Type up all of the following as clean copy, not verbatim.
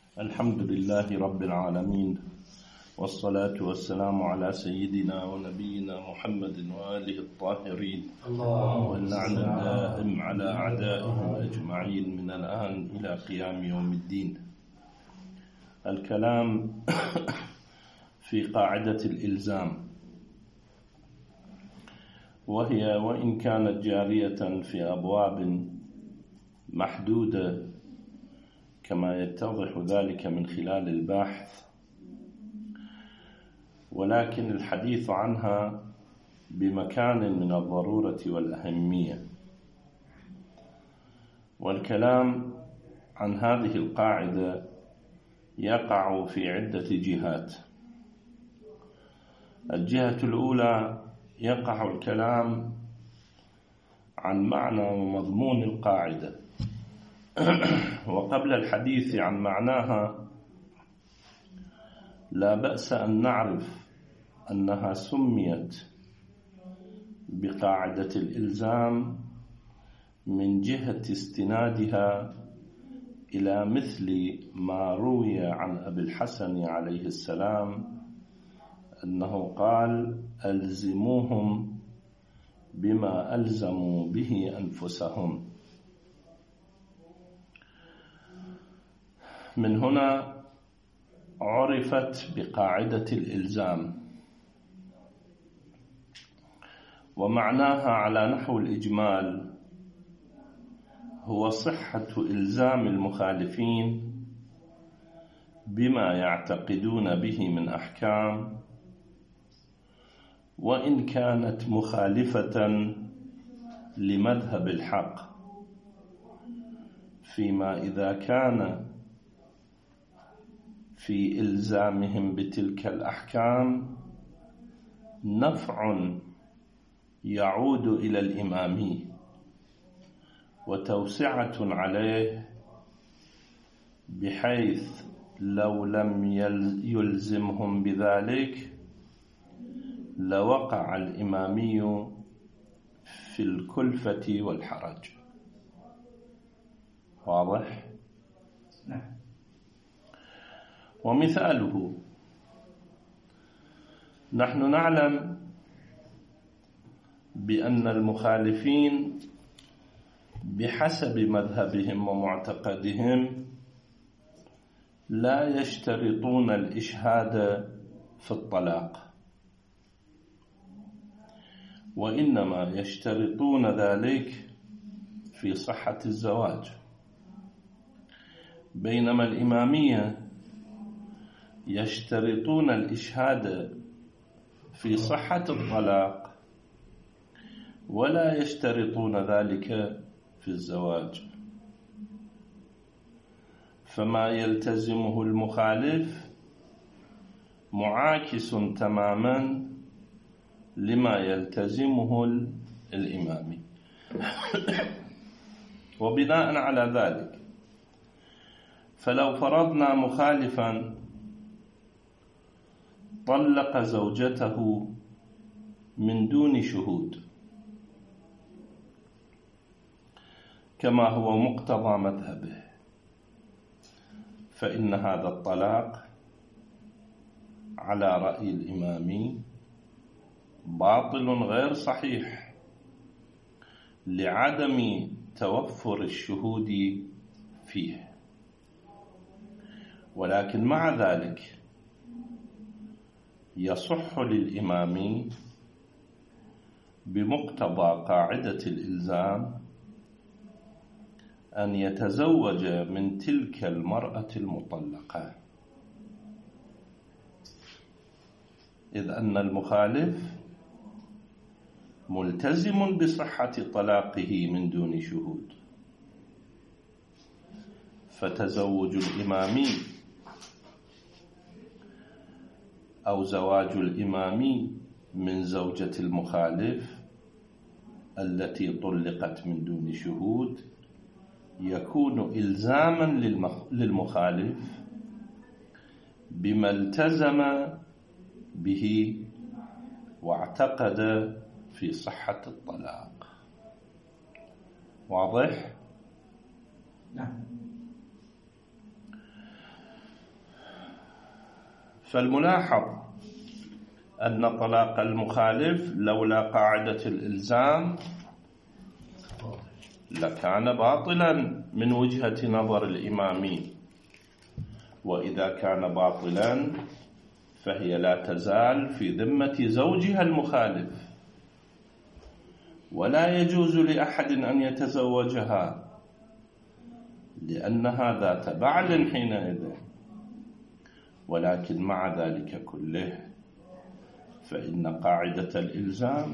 الحمد لله رب العالمين، والصلاة والسلام على سيدنا ونبينا محمد وآله الطاهرين، واللعن الدائم على أعدائهم أجمعين من الآن إلى قيام يوم الدين. الكلام في قاعدة الإلزام، وهي وإن كانت جارية في أبواب محدودة كما يتضح ذلك من خلال البحث، ولكن الحديث عنها بمكان من الضرورة والأهمية. والكلام عن هذه القاعدة يقع في عدة جهات. الجهة الأولى يقع الكلام عن معنى ومضمون القاعدة، وقبل الحديث عن معناها لا بأس أن نعرف أنها سميت بقاعدة الإلزام من جهة استنادها إلى مثل ما روي عن أبي الحسن عليه السلام أنه قال: ألزموهم بما ألزموا به أنفسهم. من هنا عرفت بقاعدة الإلزام، ومعناها على نحو الإجمال هو صحة إلزام المخالفين بما يعتقدون به من أحكام، وإن كانت مخالفة لمذهب الحق، فيما إذا كان في إلزامهم بتلك الأحكام نفع يعود إلى الإمامي وتوسعة عليه، بحيث لو لم يلزمهم بذلك لوقع الإمامي في الكلفة والحرج. واضح؟ نعم. ومثاله: نحن نعلم بأن المخالفين بحسب مذهبهم ومعتقدهم لا يشترطون الإشهاد في الطلاق، وإنما يشترطون ذلك في صحة الزواج، بينما الإمامية يشترطون الإشهاد في صحة الطلاق ولا يشترطون ذلك في الزواج. فما يلتزمه المخالف معاكس تماما لما يلتزمه الإمامي. وبناء على ذلك فلو فرضنا مخالفا طلق زوجته من دون شهود كما هو مقتضى مذهبه، فإن هذا الطلاق على رأي الإمامي باطل غير صحيح لعدم توفر الشهود فيه. ولكن مع ذلك يصح للإمام بمقتضى قاعدة الإلزام أن يتزوج من تلك المرأة المطلقة، إذ أن المخالف ملتزم بصحة طلاقه من دون شهود، فتزوج الإمامي أو زواج الإمامي من زوجة المخالف التي طلقت من دون شهود يكون إلزاما للمخالف بما التزم به واعتقد في صحة الطلاق. واضح؟ نعم. فالملاحظ أن طلاق المخالف لولا قاعدة الإلزام لكان باطلا من وجهة نظر الإمامي، وإذا كان باطلا فهي لا تزال في ذمة زوجها المخالف، ولا يجوز لأحد أن يتزوجها لأنها ذات بعل حينئذ. ولكن مع ذلك كله فإن قاعدة الإلزام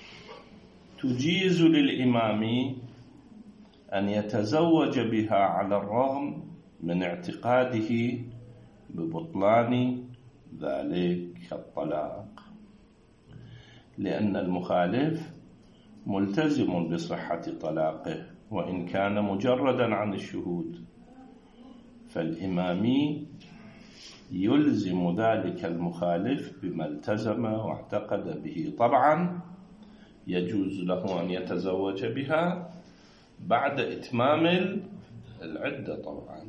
تجيز للإمام أن يتزوج بها على الرغم من اعتقاده ببطلان ذلك الطلاق، لأن المخالف ملتزم بصحة طلاقه وإن كان مجردا عن الشهود، فالإمامي يلزم ذلك المخالف بما التزم واعتقد به. طبعا يجوز له أن يتزوج بها بعد إتمام العدة طبعا.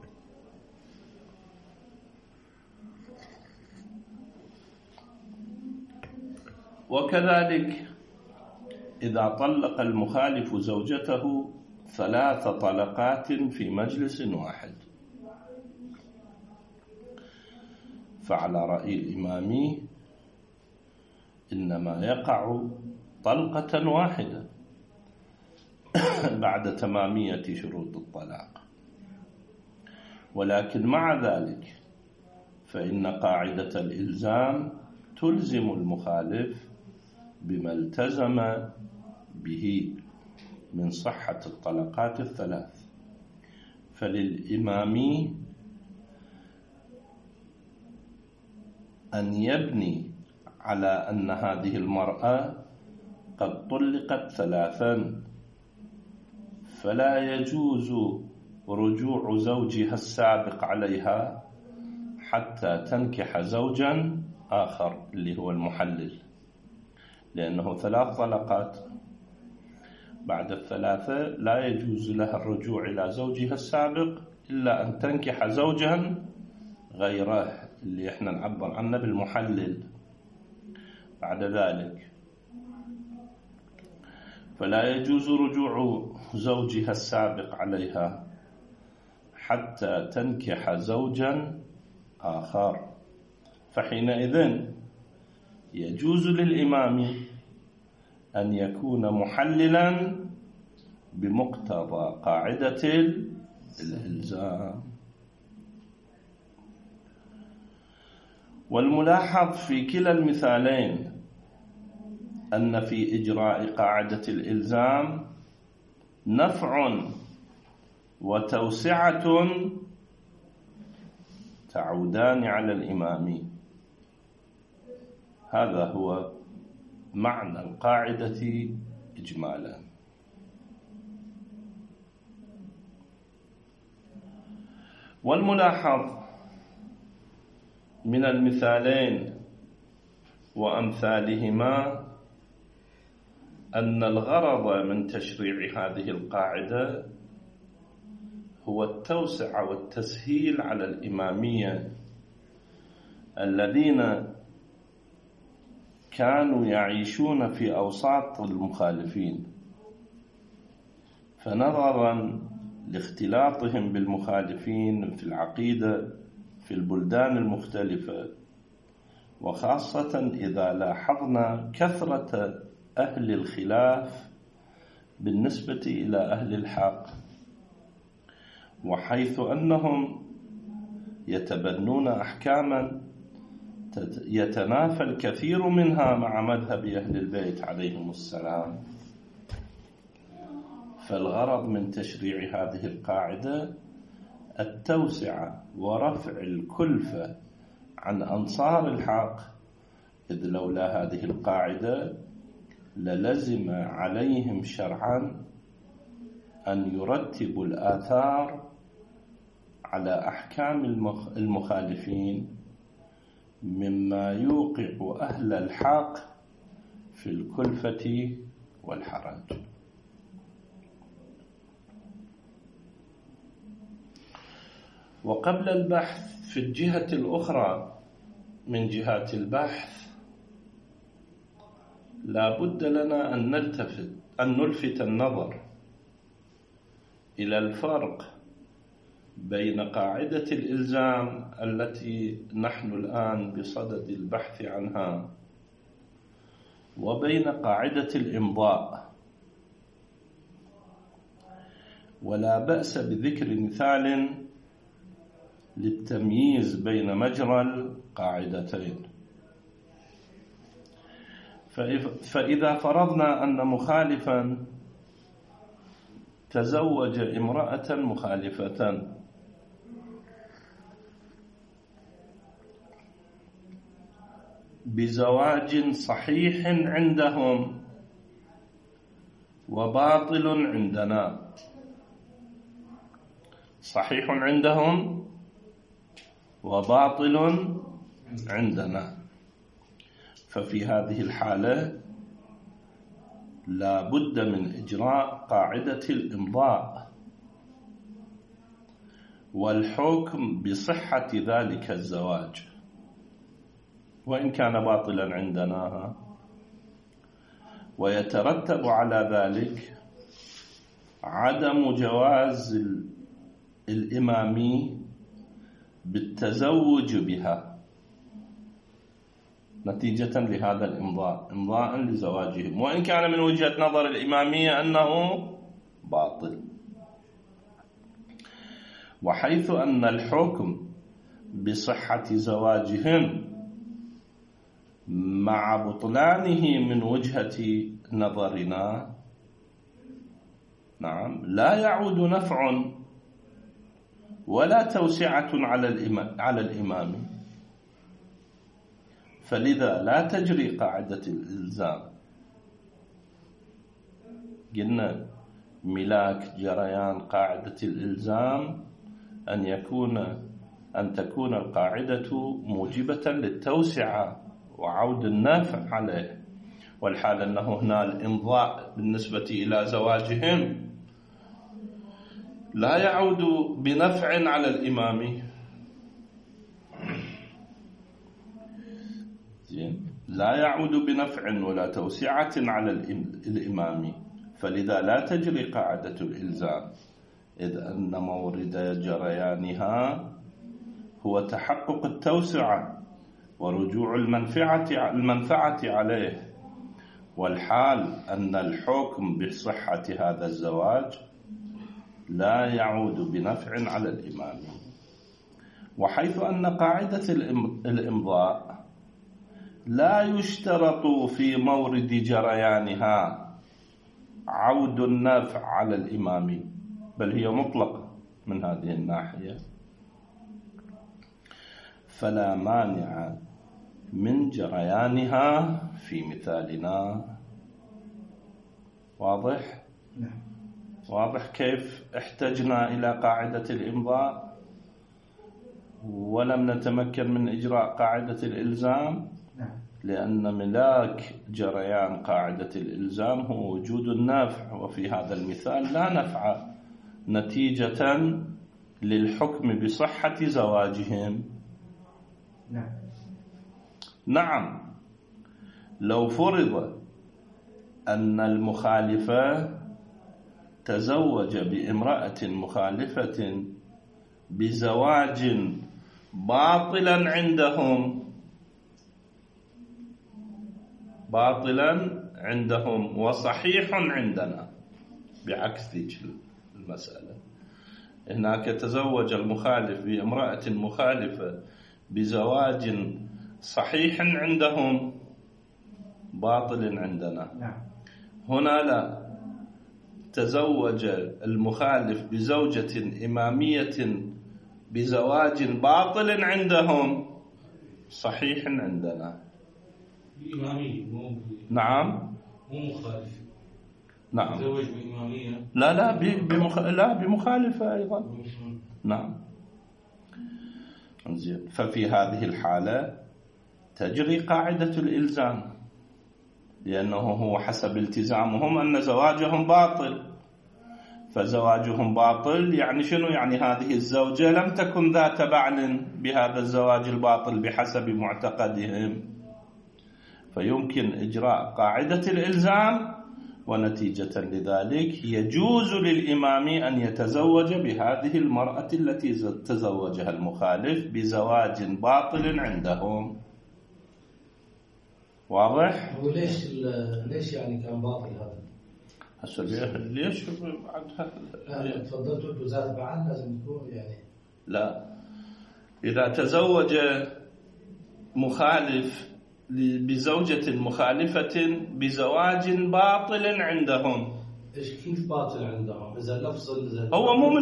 وكذلك إذا طلق المخالف زوجته 3 طلقات في مجلس واحد، فعلى رأي الإمامي إنما يقع طلقة واحدة بعد تمامية شروط الطلاق. ولكن مع ذلك فإن قاعدة الإلزام تلزم المخالف بما التزم به من صحة الطلقات ال3. فللإمامي أن يبني على أن هذه المرأة قد طلقت 3 فلا يجوز رجوع زوجها السابق عليها حتى تنكح زوجا آخر اللي هو المحلل، لأنه 3 طلقات، بعد ال3 لا يجوز لها الرجوع إلى زوجها السابق إلا أن تنكح زوجا غيره اللي احنا نعبر عنه بالمحلل بعد ذلك. فلا يجوز رجوع زوجها السابق عليها حتى تنكح زوجا آخر، فحينئذ يجوز للإمام أن يكون محللا بمقتضى قاعدة الإلزام. والملاحظ في كلا المثالين أن في إجراء قاعدة الإلزام نفع وتوسعة تعودان على الإمام. هذا هو معنى القاعدة إجمالا. والملاحظ من المثالين وأمثالهما أن الغرض من تشريع هذه القاعدة هو التوسع والتسهيل على الإمامية الذين كانوا يعيشون في أوساط المخالفين، فنظرا لاختلاطهم بالمخالفين في العقيدة في البلدان المختلفة، وخاصة إذا لاحظنا كثرة أهل الخلاف بالنسبة إلى أهل الحق، وحيث أنهم يتبنون أحكاما يتنافى الكثير منها مع مذهب أهل البيت عليهم السلام، فالغرض من تشريع هذه القاعدة التوسعة ورفع الكلفة عن أنصار الحق، إذ لولا هذه القاعدة للزم عليهم شرعا أن يرتبوا الآثار على أحكام المخالفين، مما يوقع أهل الحق في الكلفة والحرج. وقبل البحث في الجهة الأخرى من جهات البحث لا بد لنا أن نلفت النظر إلى الفرق بين قاعدة الإلزام التي نحن الآن بصدد البحث عنها وبين قاعدة الإمضاء. ولا بأس بذكر مثال للتمييز بين مجرى القاعدتين. فإذا فرضنا أن مخالفا تزوج امرأة مخالفة بزواج صحيح عندهم وباطل عندنا، صحيح عندهم وباطل عندنا، ففي هذه الحالة لا بد من إجراء قاعدة الإمضاء والحكم بصحة ذلك الزواج وإن كان باطلا عندنا، ويترتب على ذلك عدم جواز الإمامي بالتزوج بها نتيجة لهذا الإمضاء، إمضاء لزواجهم، وإن كان من وجهة نظر الإمامية أنه باطل. وحيث أن الحكم بصحة زواجهم مع بطلانه من وجهة نظرنا نعم لا يعود نفع ولا توسعة على الإمام، فلذا لا تجري قاعدة الإلزام. قلنا ملاك جريان قاعدة الإلزام أن تكون القاعدة موجبة للتوسعة وعود النفع عليه، والحال أنه هنا الإمضاء بالنسبة إلى زواجهم لا يعود بنفع على الإمام، لا يعود بنفع ولا توسعة على الإمام، فلذا لا تجري قاعدة الإلزام، إذ أن مورد جريانها هو تحقق التوسعة ورجوع المنفعة عليه، والحال أن الحكم بصحة هذا الزواج لا يعود بنفع على الإمام. وحيث أن قاعدة الإمضاء لا يشترط في مورد جريانها عود النفع على الإمام، بل هي مطلقة من هذه الناحية، فلا مانع من جريانها في مثالنا. واضح؟ واضح كيف احتجنا إلى قاعدة الإمضاء ولم نتمكن من إجراء قاعدة الإلزام؟ لأن ملاك جريان قاعدة الإلزام هو وجود النفع، وفي هذا المثال لا نفع نتيجة للحكم بصحة زواجهم. نعم، لو فرض أن المخالفة تزوج بامرأة مخالفة بزواج باطلا عندهم وصحيح عندنا، بعكس ذيك المسألة. هناك تزوج المخالف بامرأة مخالفة بزواج صحيح عندهم باطل عندنا. هنا لا، تزوج المخالف بزوجة إمامية بزواج باطل عندهم صحيح عندنا. نعم، مو مخالف. نعم، تزوج بإمامية. لا بمخالفة أيضا. نعم. زين، ففي هذه الحالة تجري قاعدة الإلزام، لأنه هو حسب التزامهم أن زواجهم باطل، فزواجهم باطل. يعني شنو؟ يعني هذه الزوجة لم تكن ذات بعل بهذا الزواج الباطل بحسب معتقدهم، فيمكن إجراء قاعدة الإلزام، ونتيجة لذلك يجوز للإمام أن يتزوج بهذه المرأة التي تزوجها المخالف بزواج باطل عندهم. واضح؟ هو ليش يعني كان باطل هذا؟ هسه ليش بعد لا تفضلت قلت ذات بعل لازم تكون يعني لا، إذا تزوج مخالف بزوجة مخالفة بزواج باطل عندهم. ايش كيف باطل عندهم؟ إذا لفظ هو مو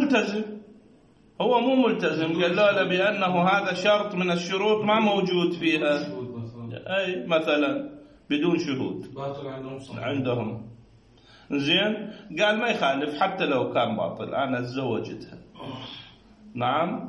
ملتزم، قال له بأنه هذا شرط من الشروط ما موجود فيها، أي مثلا بدون شهود باطل عندهم. زين، قال ما يخالف حتى لو كان باطل، أنا تزوجتها. نعم،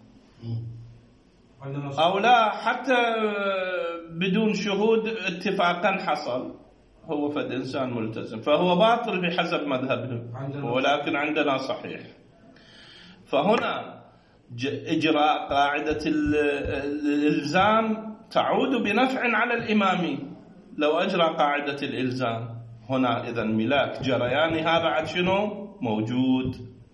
أو لا، حتى بدون شهود اتفاقا حصل، هو فد إنسان ملتزم، فهو باطل بحسب مذهبهم، ولكن عندنا صحيح. فهنا إجراء قاعدة الإلزام تعود بنفع على الإمام لو أجرى قاعدة الإلزام. هنا إذن ملاك جريانها بعد شنو موجود،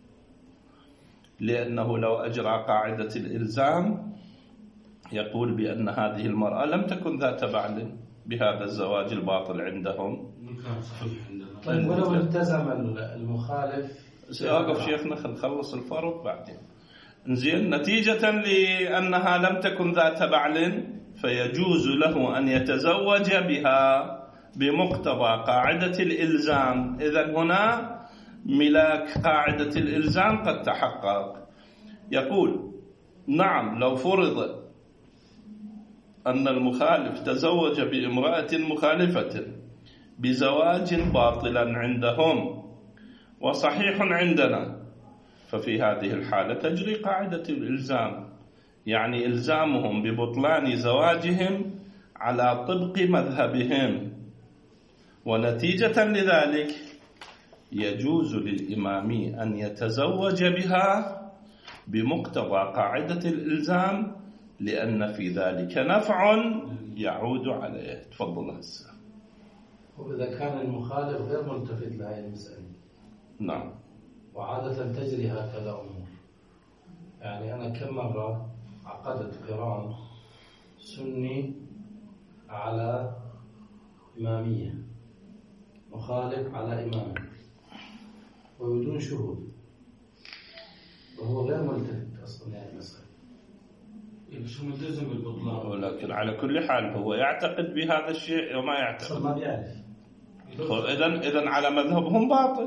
لأنه لو أجرى قاعدة الإلزام يقول بأن هذه المرأة لم تكن ذات بعل بهذا الزواج الباطل عندهم. طيب ولو التزم المخالف؟ سأقف شيخنا نخلص الفرق بعدين. زين، نتيجة لأنها لم تكن ذات بعل فيجوز له أن يتزوج بها بمقتضى قاعدة الإلزام. إذن هنا ملاك قاعدة الإلزام قد تحقق. يقول نعم، لو فرض أن المخالف تزوج بامرأة مخالفة بزواج باطلا عندهم وصحيح عندنا، ففي هذه الحالة تجري قاعدة الإلزام، يعني إلزامهم ببطلان زواجهم على طبق مذهبهم، ونتيجة لذلك يجوز للإمام أن يتزوج بها بمقتضى قاعدة الإلزام، لأن في ذلك نفع يعود عليه. تفضل هسه. وإذا كان المخالف غير ملتفت لهذه المسألة؟ نعم، وعادة تجري هكذا أمور. يعني أنا كم مرة عقدت قران سني على إمامية، مخالف على إمامة، وبدون شهود، وهو غير ملتفت أصلا يعني المسألة، شو ملتزم بالبطلان. ولكن على كل حال هو يعتقد بهذا الشيء وما يعتقد، ما بيعرف. إذن على مذهبهم باطل،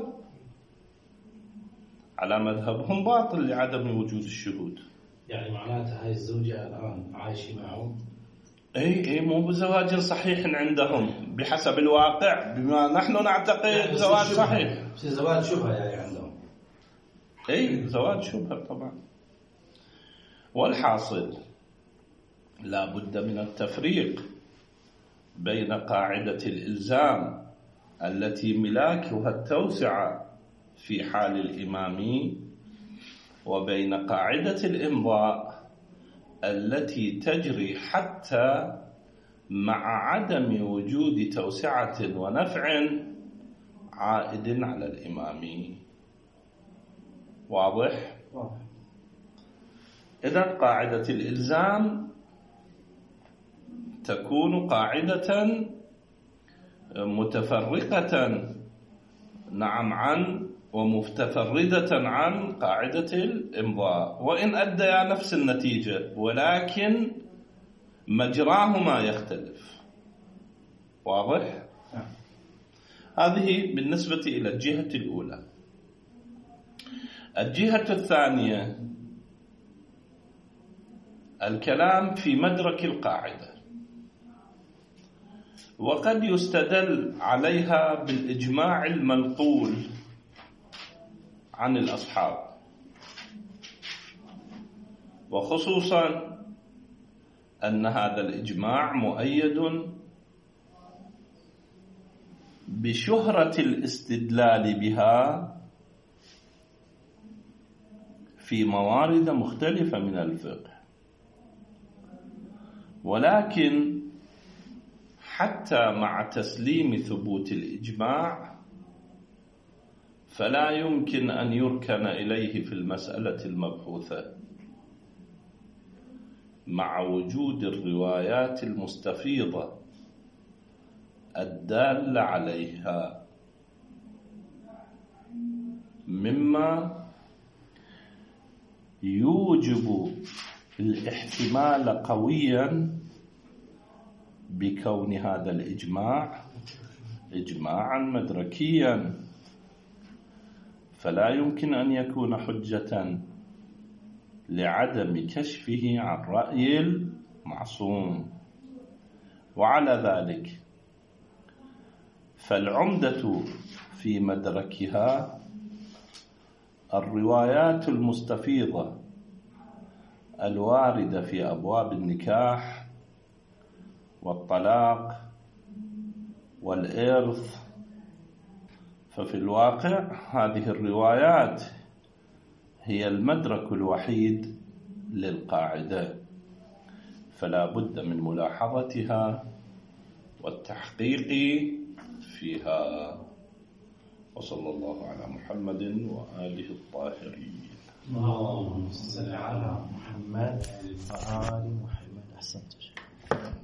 على مذهبهم باطل لعدم وجود الشهود. يعني معناتها هاي الزوجة الآن عايشة معه؟ أي مو بزواج صحيح عندهم بحسب الواقع، بما نحن نعتقد يعني زواج صحيح. زواج شبهة يعني عندهم. أي زواج شبهة طبعا. والحاصل لا بد من التفريق بين قاعدة الإلزام التي ملاكها التوسعة في حال الإمام، وبين قاعدة الإمضاء التي تجري حتى مع عدم وجود توسعة ونفع عائد على الإمام. واضح؟ إذن قاعدة الإلزام تكون قاعدة متفرقة نعم عن ومتفردة عن قاعدة الإمضاء، وإن أديا نفس النتيجة ولكن مجراهما يختلف. واضح؟ هذه بالنسبة إلى الجهة الأولى. الجهة الثانية الكلام في مدرك القاعدة، وقد يستدل عليها بالإجماع المنقول عن الأصحاب، وخصوصا أن هذا الإجماع مؤيد بشهرة الاستدلال بها في موارد مختلفة من الفقه، ولكن حتى مع تسليم ثبوت الإجماع فلا يمكن أن يركن إليه في المسألة المبحوثة مع وجود الروايات المستفيضة الدالة عليها، مما يوجب الاحتمال قويا بكون هذا الإجماع إجماعا مدركيا، فلا يمكن أن يكون حجة لعدم كشفه عن رأي المعصوم. وعلى ذلك فالعمدة في مدركها الروايات المستفيضة الواردة في أبواب النكاح والطلاق والإرث، ففي الواقع هذه الروايات هي المدرك الوحيد للقاعدة، فلا بد من ملاحظتها والتحقيق فيها. وصلى الله على محمد وآله الطاهرين. اللهم صل على محمد وآل محمد. أحسنت.